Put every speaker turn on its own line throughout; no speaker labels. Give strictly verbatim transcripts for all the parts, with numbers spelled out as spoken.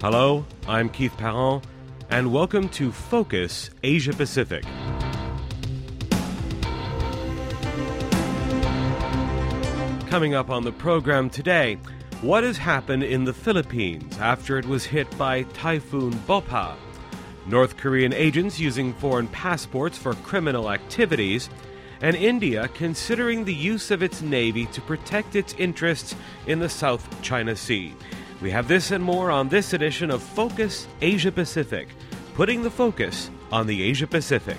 Hello, I'm Keith Parent, and welcome to Focus Asia Pacific. Coming up on the program today, what has happened in the Philippines after it was hit by Typhoon Bopha? North Korean agents using foreign passports for criminal activities, and India considering the use of its navy to protect its interests in the South China Sea. We have this and more on this edition of Focus Asia Pacific, putting the focus on the Asia Pacific.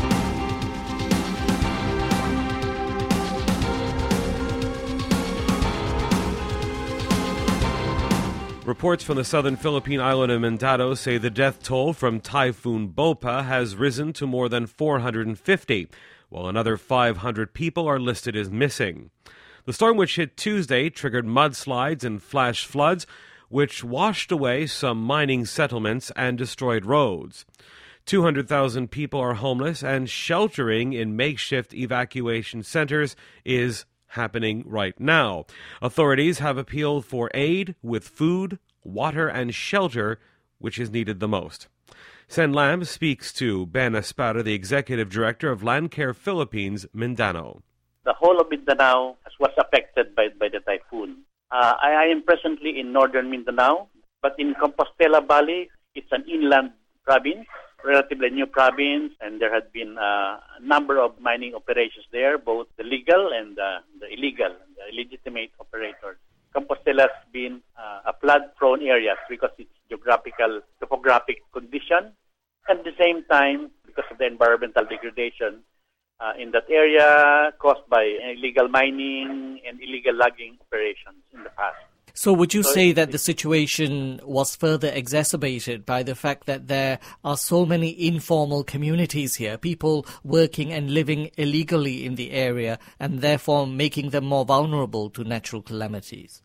Reports from the southern Philippine island of Mindanao say the death toll from Typhoon Bopha has risen to more than four hundred fifty, while another five hundred people are listed as missing. The storm, which hit Tuesday, triggered mudslides and flash floods, which washed away some mining settlements and destroyed roads. two hundred thousand people are homeless, and sheltering in makeshift evacuation centers is happening right now. Authorities have appealed for aid with food, water, and shelter, which is needed the most. Sen Lam speaks to Ben Espada, the Executive Director of Landcare Philippines, Mindanao.
The whole of Mindanao was affected by, by the typhoon. Uh, I, I am presently in northern Mindanao, but in Compostela Valley, it's an inland province, relatively new province, and there had been uh, a number of mining operations there, both the legal and uh, the illegal, the illegitimate operators. Compostela has been uh, a flood-prone area because its geographical, topographic condition, and at the same time, because of the environmental degradation uh, in that area caused by illegal mining and illegal logging operations in the past.
So would you say that the situation was further exacerbated by the fact that there are so many informal communities here, people working and living illegally in the area, and therefore making them more vulnerable to natural calamities?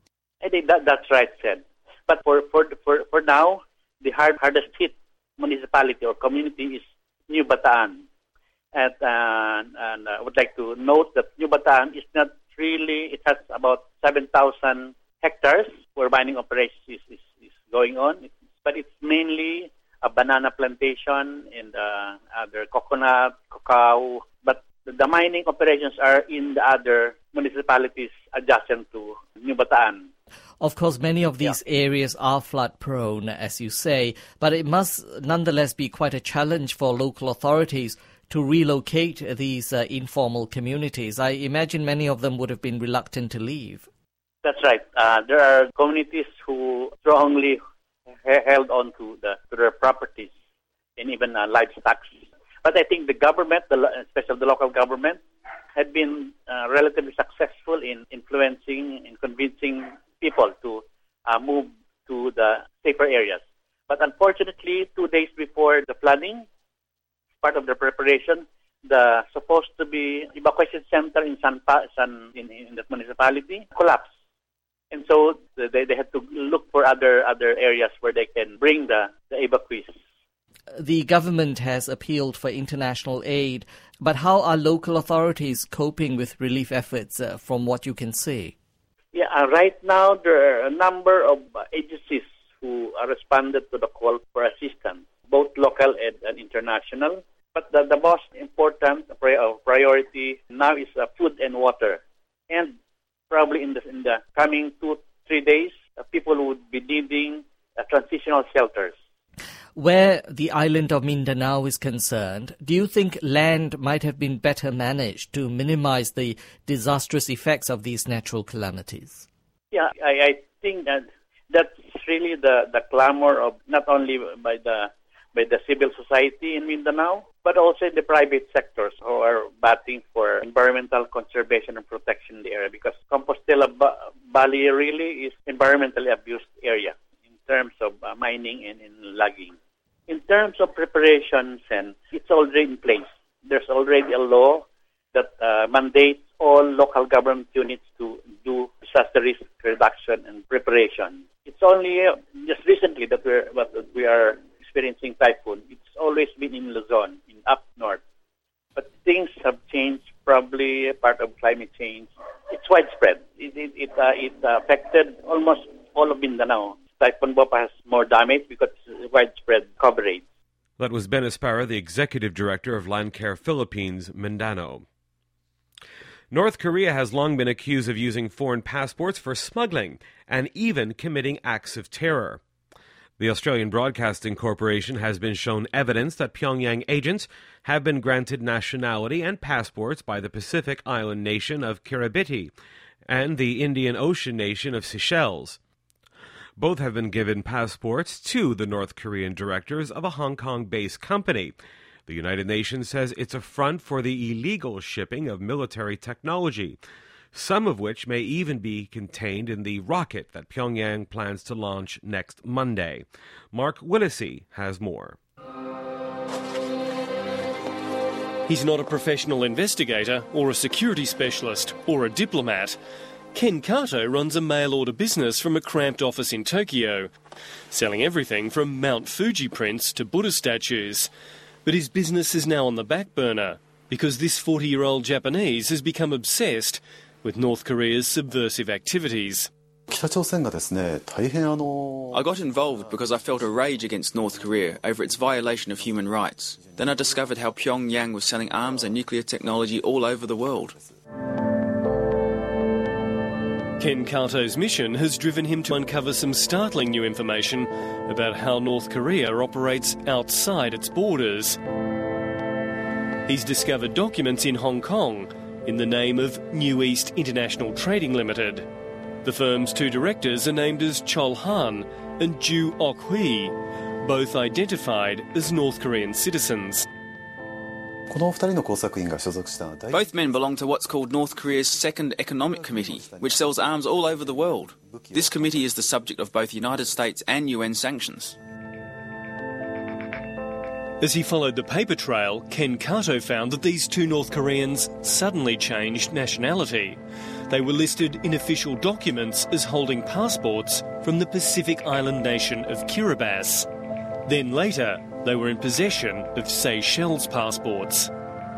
I think that, that's right said. But for, for, for, for now, the hard, hardest hit municipality or community is New Bataan. And, uh, and I would like to note that New Bataan is not really, it has about seven thousand hectares where mining operations is, is, is going on, but it's mainly a banana plantation and uh, other coconut, cacao, but the mining operations are in the other municipalities adjacent to New Bataan.
Of course, many of these yeah. areas are flood-prone, as you say, but it must nonetheless be quite a challenge for local authorities to relocate these uh, informal communities. I imagine many of them would have been reluctant to leave.
That's right. Uh, there are communities who strongly he- held on to, the, to their properties and even uh, livestock. But I think the government, the, especially the local government, had been uh, relatively successful in influencing and convincing people to uh, move to the safer areas. But unfortunately, two days before the flooding, part of the preparation, the supposed to be evacuation center in San, pa- San in, in the municipality collapsed. And so they, they had to look for other other areas where they can bring the, the evacuees.
The government has appealed for international aid, but how are local authorities coping with relief efforts uh, from what you can see?
Yeah, uh, right now there are a number of uh, agencies who uh, responded to the call for assistance, both local and, and international. But the, the most important pri- uh, priority now is uh, food and water. And probably in the in the coming two, three days, uh, people would be needing uh, transitional shelters.
Where the island of Mindanao is concerned, do you think land might have been better managed to minimize the disastrous effects of these natural calamities?
Yeah, I, I think that that's really the, the clamor of not only by the by the civil society in Mindanao, but also in the private sectors who are batting for environmental conservation and protection in the area, because Compostela Valley really is environmentally abused area in terms of uh, mining and in logging. In terms of preparations, and it's already in place. There's already a law that uh, mandates all local government units to do disaster risk reduction and preparation. It's only uh, just recently that we're what we are experiencing typhoon. It's always been in Luzon, in up north. But things have changed, probably part of climate change. It's widespread. It it it, uh, it affected almost all of Mindanao. Typhoon Bopa has more damage because it's widespread coverage.
That was Ben Esparra, the Executive Director of Landcare Philippines, Mindanao. North Korea has long been accused of using foreign passports for smuggling and even committing acts of terror. The Australian Broadcasting Corporation has been shown evidence that Pyongyang agents have been granted nationality and passports by the Pacific island nation of Kiribati and the Indian Ocean nation of Seychelles. Both have been given passports to the North Korean directors of a Hong Kong-based company. The United Nations says it's a front for the illegal shipping of military technology, some of which may even be contained in the rocket that Pyongyang plans to launch next Monday. Mark Willesee has more.
He's not a professional investigator or a security specialist or a diplomat. Ken Kato runs a mail-order business from a cramped office in Tokyo, selling everything from Mount Fuji prints to Buddha statues. But his business is now on the back burner because this forty-year-old Japanese has become obsessed with North Korea's subversive activities.
I got involved because I felt a rage against North Korea over its violation of human rights. Then I discovered how Pyongyang was selling arms and nuclear technology all over the world.
Ken Kato's mission has driven him to uncover some startling new information about how North Korea operates outside its borders. He's discovered documents in Hong Kong in the name of New East International Trading Limited. The firm's two directors are named as Chol Han and Ju Ok Hui, both identified as North Korean citizens.
Both men belong to what's called North Korea's Second Economic Committee, which sells arms all over the world. This committee is the subject of both United States and U N sanctions.
As he followed the paper trail, Ken Kato found that these two North Koreans suddenly changed nationality. They were listed in official documents as holding passports from the Pacific island nation of Kiribati. Then later, they were in possession of Seychelles passports.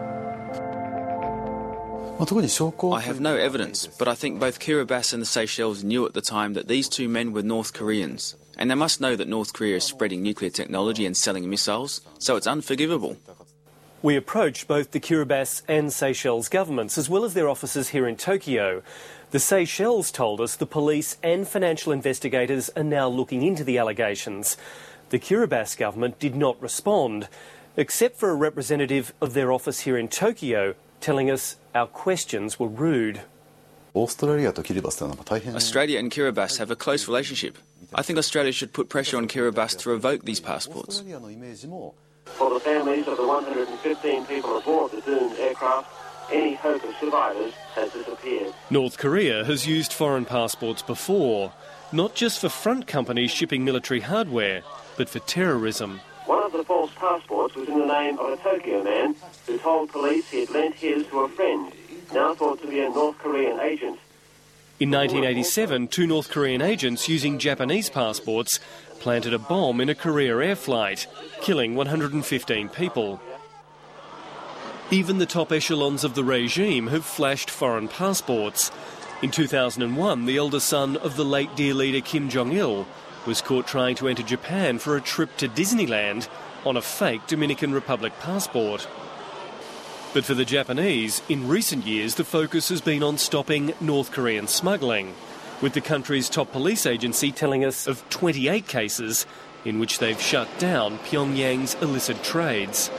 I have no evidence, but I think both Kiribati and the Seychelles knew at the time that these two men were North Koreans. And they must know that North Korea is spreading nuclear technology and selling missiles, so it's unforgivable.
We approached both the Kiribati and Seychelles governments, as well as their offices here in Tokyo. The Seychelles told us the police and financial investigators are now looking into the allegations. The Kiribati government did not respond, except for a representative of their office here in Tokyo telling us our questions were rude.
Australia and Kiribati have a close relationship. I think Australia should put pressure on Kiribati to revoke these passports.
For the families of the one hundred fifteen people aboard the doomed aircraft, any hope of survivors has disappeared.
North Korea has used foreign passports before, not just for front companies shipping military hardware, but for terrorism.
One of the false passports was in the name of a Tokyo man who told police he had lent his to a friend, now thought to be a North Korean agent.
In nineteen eighty-seven, two North Korean agents using Japanese passports planted a bomb in a Korea air flight, killing one hundred fifteen people. Even the top echelons of the regime have flashed foreign passports. In two thousand one, the elder son of the late dear leader Kim Jong-il was caught trying to enter Japan for a trip to Disneyland on a fake Dominican Republic passport. But for the Japanese, in recent years the focus has been on stopping North Korean smuggling, with the country's top police agency telling us of twenty-eight cases in which they've shut down Pyongyang's illicit trades.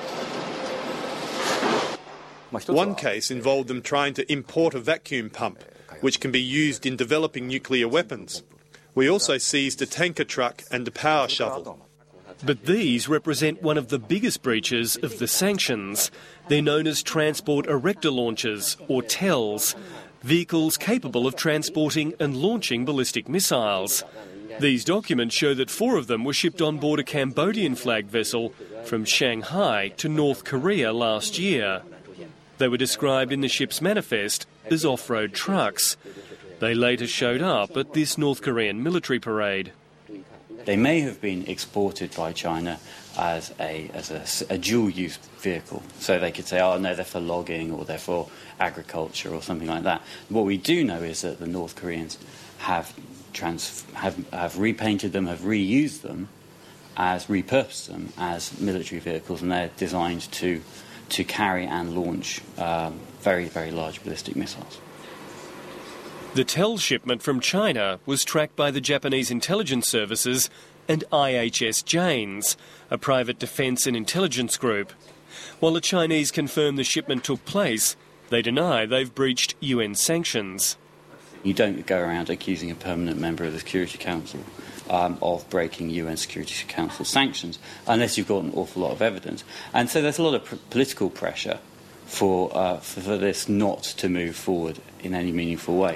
One case involved them trying to import a vacuum pump, which can be used in developing nuclear weapons. We also seized a tanker truck and a power shovel.
But these represent one of the biggest breaches of the sanctions. They're known as transport erector launchers, or T E Ls, vehicles capable of transporting and launching ballistic missiles. These documents show that four of them were shipped on board a Cambodian-flagged vessel from Shanghai to North Korea last year. They were described in the ship's manifest as off-road trucks. They later showed up at this North Korean military parade.
They may have been exported by China as a as a, a dual-use vehicle. So they could say, oh, no, they're for logging or they're for agriculture or something like that. What we do know is that the North Koreans have trans- have, have repainted them, have reused them, as repurposed them as military vehicles, and they're designed to to carry and launch um, very, very large ballistic missiles.
The T E L shipment from China was tracked by the Japanese intelligence services and I H S Janes, a private defence and intelligence group. While the Chinese confirm the shipment took place, they deny they've breached U N sanctions.
You don't go around accusing a permanent member of the Security Council um, of breaking U N Security Council sanctions unless you've got an awful lot of evidence. And so there's a lot of pr- political pressure for, uh, for, for this not to move forward in any meaningful way.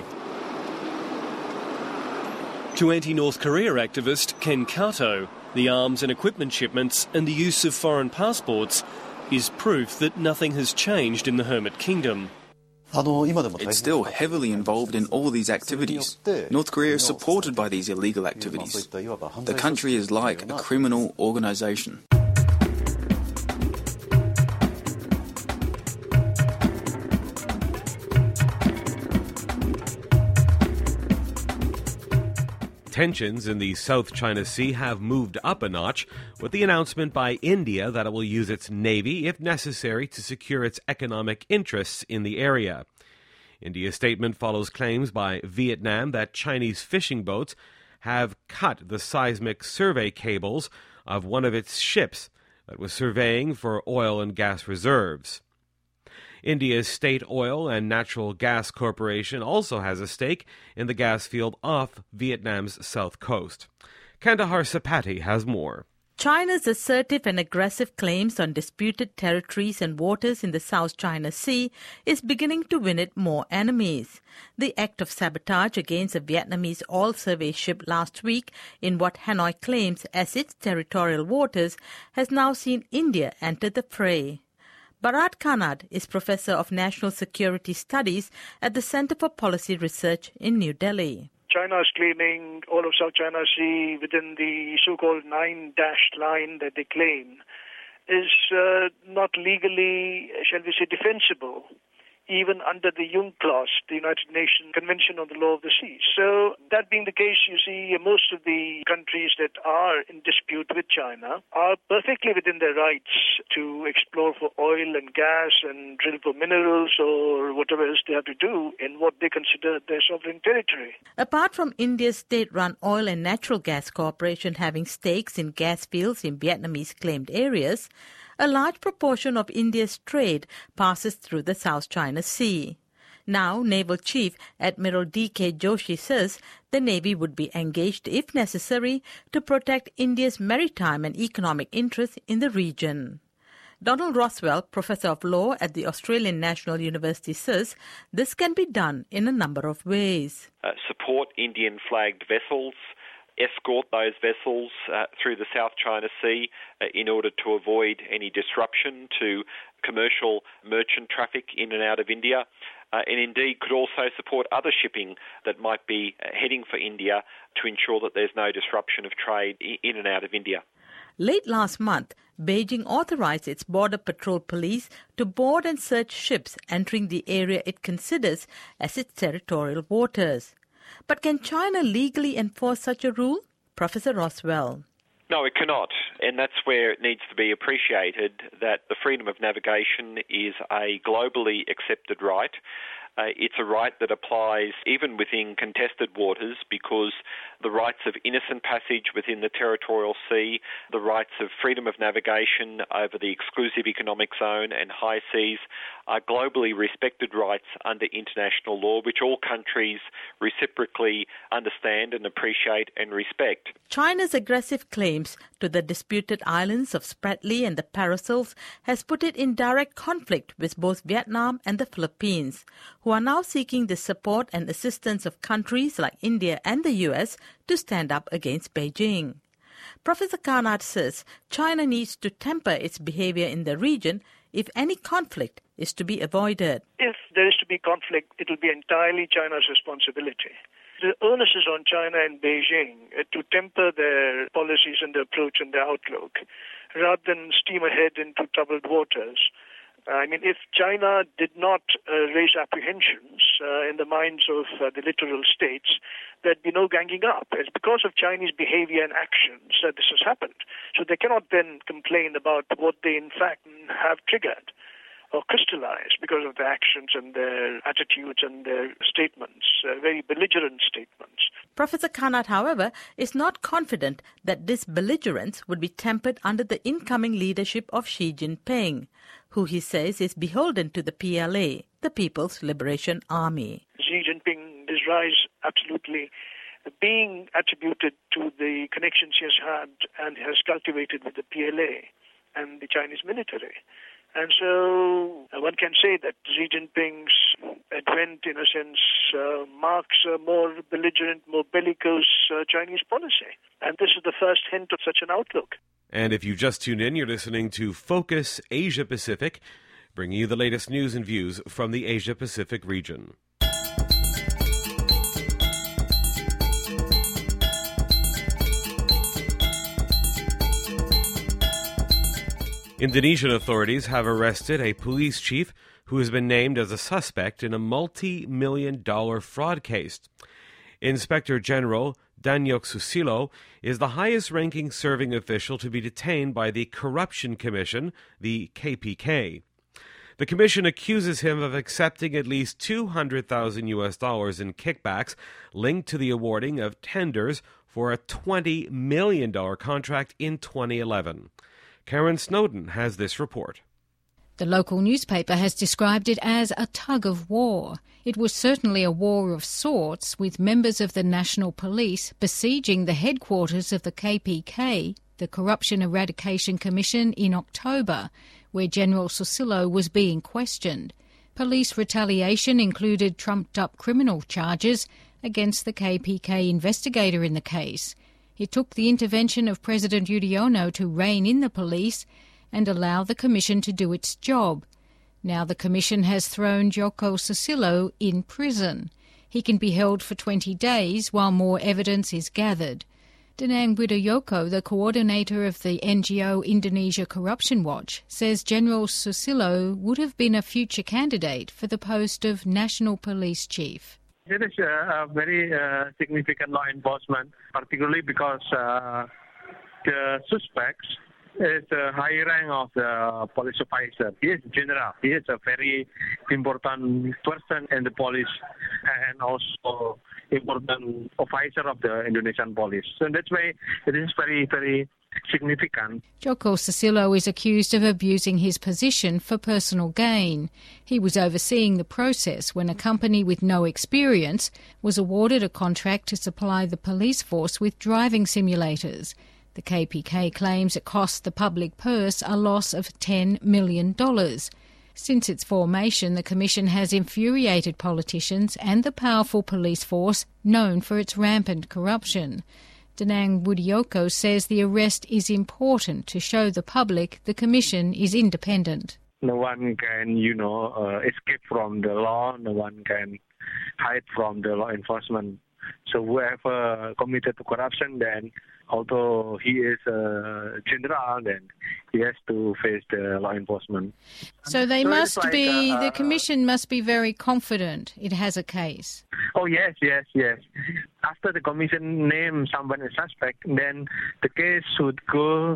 To anti-North Korea activist Ken Kato, the arms and equipment shipments and the use of foreign passports is proof that nothing has changed in the Hermit Kingdom.
It's still heavily involved in all these activities. North Korea is supported by these illegal activities. The country is like a criminal organisation.
Tensions in the South China Sea have moved up a notch with the announcement by India that it will use its navy if necessary to secure its economic interests in the area. India's statement follows claims by Vietnam that Chinese fishing boats have cut the seismic survey cables of one of its ships that was surveying for oil and gas reserves. India's State Oil and Natural Gas Corporation also has a stake in the gas field off Vietnam's south coast. Kandahar Sapati has more.
China's assertive and aggressive claims on disputed territories and waters in the South China Sea is beginning to win it more enemies. The act of sabotage against a Vietnamese oil survey ship last week in what Hanoi claims as its territorial waters has now seen India enter the fray. Bharat Kanad is Professor of National Security Studies at the Center for Policy Research in New Delhi.
China is claiming all of South China Sea within the so-called nine-dashed line that they claim is uh, not legally, shall we say, defensible, even under the UNCLOS, the United Nations Convention on the Law of the Sea. So that being the case, you see most of the countries that are in dispute with China are perfectly within their rights to explore for oil and gas and drill for minerals or whatever else they have to do in what they consider their sovereign territory.
Apart from India's state-run oil and natural gas corporation having stakes in gas fields in Vietnamese claimed areas, a large proportion of India's trade passes through the South China Sea. Now, Naval Chief Admiral D K Joshi says the Navy would be engaged, if necessary, to protect India's maritime and economic interests in the region. Donald Roswell, Professor of Law at the Australian National University, says this can be done in a number of ways.
Uh, support Indian-flagged vessels, escort those vessels uh, through the South China Sea uh, in order to avoid any disruption to commercial merchant traffic in and out of India, uh, and indeed could also support other shipping that might be heading for India to ensure that there's no disruption of trade in and out of India.
Late last month, Beijing authorized its Border Patrol Police to board and search ships entering the area it considers as its territorial waters. But can China legally enforce such a rule? Professor Roswell.
No, it cannot. And that's where it needs to be appreciated that the freedom of navigation is a globally accepted right. Uh, it's a right that applies even within contested waters because the rights of innocent passage within the territorial sea, the rights of freedom of navigation over the exclusive economic zone and high seas are globally respected rights under international law, which all countries reciprocally understand and appreciate and respect.
China's aggressive claims to the disputed islands of Spratly and the Parasols has put it in direct conflict with both Vietnam and the Philippines, who are now seeking the support and assistance of countries like India and the U S to stand up against Beijing. Professor Kanad says China needs to temper its behavior in the region if any conflict is to be avoided.
If there is to be conflict, it will be entirely China's responsibility. The onus is on China and Beijing to temper their policies and their approach and their outlook, rather than steam ahead into troubled waters. I mean, if China did not uh, raise apprehensions uh, in the minds of uh, the littoral states, there'd be no ganging up. It's because of Chinese behavior and actions that this has happened. So they cannot then complain about what they in fact have triggered or crystallized because of their actions and their attitudes and their statements, uh, very belligerent statements.
Professor Kanat, however, is not confident that this belligerence would be tempered under the incoming leadership of Xi Jinping, who he says is beholden to the P L A, the People's Liberation Army.
Xi Jinping, his rise absolutely being attributed to the connections he has had and has cultivated with the P L A and the Chinese military. And so uh, one can say that Xi Jinping's advent, in a sense, uh, marks a more belligerent, more bellicose uh, Chinese policy. And this is the first hint of such an outlook.
And if you just tuned in, you're listening to Focus Asia Pacific, bringing you the latest news and views from the Asia Pacific region. Indonesian authorities have arrested a police chief who has been named as a suspect in a multi-million dollar fraud case. Inspector General Danyok Susilo is the highest-ranking serving official to be detained by the Corruption Commission, the K P K. The commission accuses him of accepting at least two hundred thousand U S dollars in kickbacks linked to the awarding of tenders for a twenty million dollars contract in twenty eleven. Karen Snowden has this report.
The local newspaper has described it as a tug of war. It was certainly a war of sorts, with members of the National Police besieging the headquarters of the K P K, the Corruption Eradication Commission, in October, where General Susilo was being questioned. Police retaliation included trumped-up criminal charges against the K P K investigator in the case. It took the intervention of President Yudhoyono to rein in the police and allow the commission to do its job. Now the commission has thrown Joko Susilo in prison. He can be held for twenty days while more evidence is gathered. Danang Widoyoko, the coordinator of the N G O Indonesia Corruption Watch, says General Susilo would have been a future candidate for the post of National Police Chief.
It is a, a very uh, significant law enforcement, particularly because uh, the suspects is the high rank of the police officer. He is general. He is a very important person in the police and also important officer of the Indonesian police. So that's why it is very, very significant.
Joko Susilo is accused of abusing his position for personal gain. He was overseeing the process when a company with no experience was awarded a contract to supply the police force with driving simulators. The K P K claims it cost the public purse a loss of ten million dollars. Since its formation, the Commission has infuriated politicians and the powerful police force known for its rampant corruption. Danang Widoyoko says the arrest is important to show the public the Commission is independent.
No one can, you know, uh, escape from the law. No one can hide from the law enforcement. So whoever committed to corruption, then although he is a general, then he has to face the law enforcement.
So they
so
must
like,
be,
uh,
the Commission must be very confident it has a case.
Oh, yes, yes, yes. After the Commission names someone as suspect, then the case should go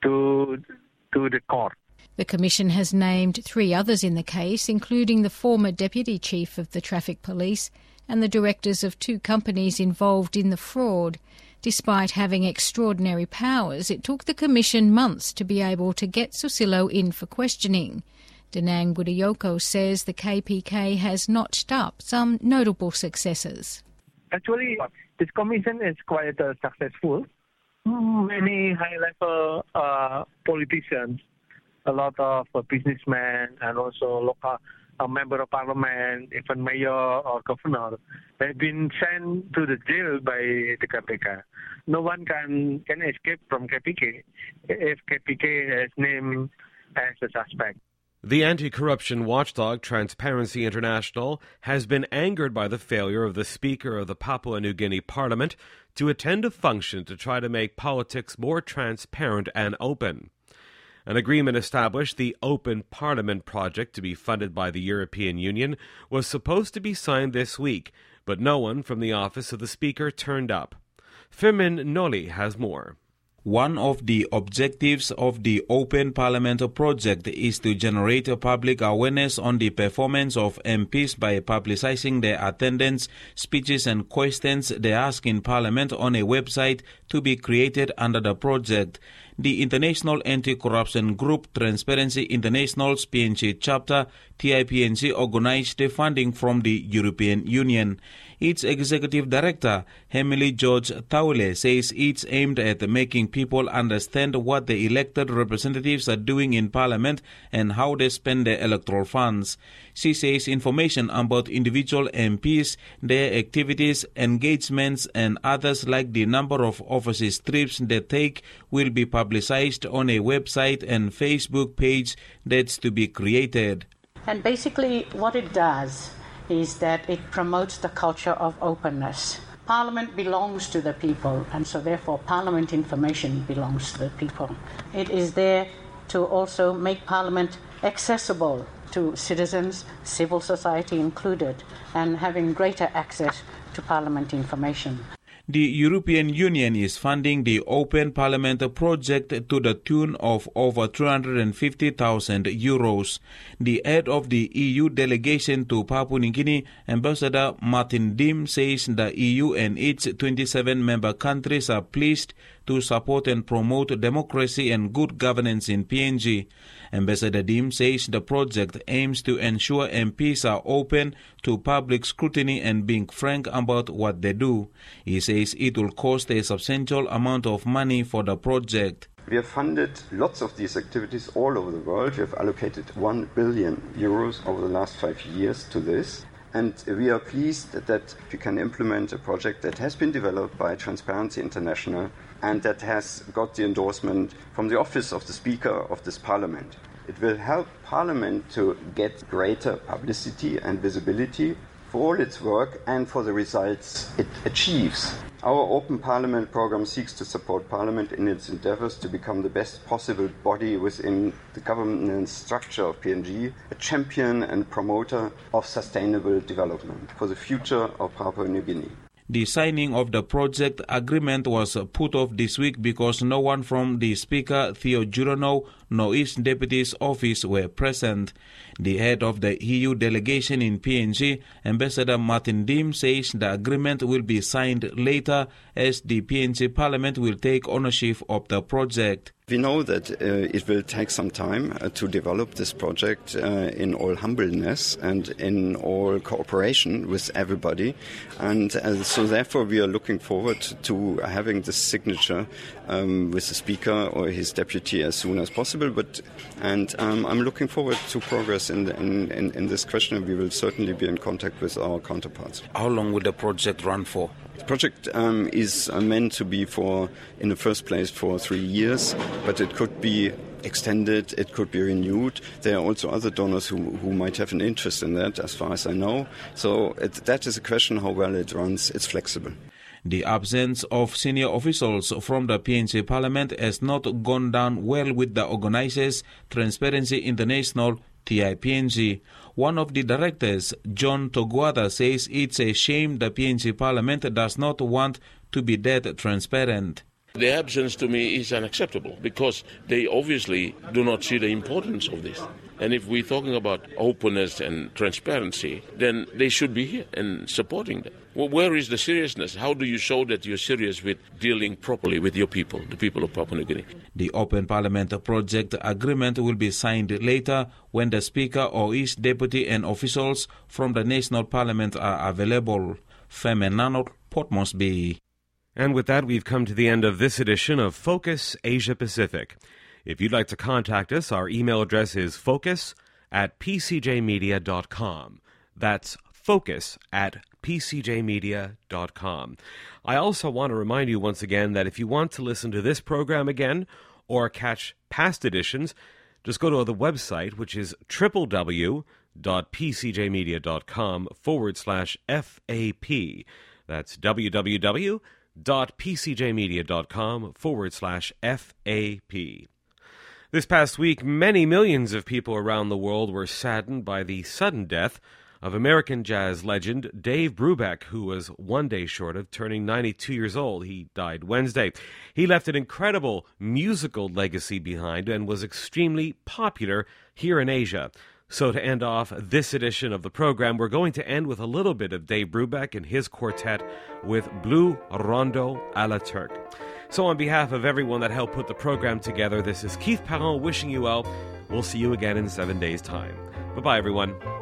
to to the court.
The Commission has named three others in the case, including the former Deputy Chief of the Traffic Police and the directors of two companies involved in the fraud. Despite having extraordinary powers, it took the Commission months to be able to get Susilo in for questioning. Danang Widoyoko says the K P K has notched up some notable successes.
Actually, this commission is quite uh, successful. Many high-level uh, politicians, a lot of uh, businessmen, and also local uh, member of parliament, even mayor or governor, have been sent to the jail by the K P K. No one can can escape from K P K if K P K is named as a suspect.
The anti-corruption watchdog Transparency International has been angered by the failure of the Speaker of the Papua New Guinea Parliament to attend a function to try to make politics more transparent and open. An agreement established the Open Parliament project to be funded by the European Union was supposed to be signed this week, but no one from the office of the Speaker turned up. Firmin Noli has more.
One of the objectives of the Open Parliament project is to generate public awareness on the performance of M Ps by publicizing their attendance, speeches and questions they ask in Parliament on a website to be created under the project. The International Anti-Corruption Group Transparency International's P N G chapter, T I P N G, organized the funding from the European Union. Its executive director, Emily George Taule, says it's aimed at making people understand what the elected representatives are doing in Parliament and how they spend their electoral funds. She says information about individual M Ps, their activities, engagements, and others like the number of office trips they take will be publicized on a website and Facebook page that's to be created.
And basically what it does is that it promotes the culture of openness. Parliament belongs to the people, and so therefore Parliament information belongs to the people. It is there to also make Parliament accessible to citizens, civil society included, and having greater access to Parliament information.
The European Union is funding the Open Parliament project to the tune of over two hundred fifty thousand euros. The head of the E U delegation to Papua New Guinea, Ambassador Martin Dim, says the E U and its twenty-seven member countries are pleased to support and promote democracy and good governance in P N G. Ambassador Dim says the project aims to ensure M Ps are open to public scrutiny and being frank about what they do. He says it will cost a substantial amount of money for the project.
We have funded lots of these activities all over the world. We have allocated one billion euros over the last five years to this. And we are pleased that we can implement a project that has been developed by Transparency International and that has got the endorsement from the Office of the Speaker of this Parliament. It will help Parliament to get greater publicity and visibility for all its work and for the results it achieves. Our Open Parliament program seeks to support Parliament in its endeavours to become the best possible body within the governance structure of P N G, a champion and promoter of sustainable development for the future of Papua New Guinea.
The signing of the project agreement was put off this week because no one from the Speaker, Theo Jurono, nor his deputy's office were present. The head of the E U delegation in P N G, Ambassador Martin Dim, says the agreement will be signed later as the P N G Parliament will take ownership of the project.
We know that uh, it will take some time uh, to develop this project uh, in all humbleness and in all cooperation with everybody. And uh, so therefore we are looking forward to having this signature um, with the Speaker or his deputy as soon as possible. But And um, I'm looking forward to progress in, the, in, in, in this question, and we will certainly be in contact with our counterparts.
How long will the project run for?
The project um, is uh, meant to be for, in the first place, for three years, but it could be extended, it could be renewed. There are also other donors who, who might have an interest in that, as far as I know. So it, that is a question how well it runs. It's flexible.
The absence of senior officials from the P N G Parliament has not gone down well with the organizers, Transparency International, T I P N G. One of the directors, John Toguada, says it's a shame the P N G Parliament does not want to be that transparent.
The absence to me is unacceptable because they obviously do not see the importance of this. And if we're talking about openness and transparency, then they should be here and supporting them. Well, where is the seriousness? How do you show that you're serious with dealing properly with your people, the people of Papua New Guinea?
The Open Parliament project agreement will be signed later when the Speaker or his deputy and officials from the National Parliament are available. Firmin Noli, Port Moresby.
And with that, we've come to the end of this edition of Focus Asia Pacific. If you'd like to contact us, our email address is focus at p c j media dot com. That's focus at p c j media dot com. I also want to remind you once again that if you want to listen to this program again or catch past editions, just go to the website, which is www dot p c j media dot com forward slash F A P. That's www dot p c j media dot com forward slash F A P. This past week, many millions of people around the world were saddened by the sudden death of American jazz legend Dave Brubeck, who was one day short of turning ninety-two years old. He died Wednesday. He left an incredible musical legacy behind and was extremely popular here in Asia. So to end off this edition of the program, we're going to end with a little bit of Dave Brubeck and his quartet with Blue Rondo a la Turque. So on behalf of everyone that helped put the program together, this is Keith Parent wishing you well. We'll see you again in seven days' time. Bye-bye, everyone.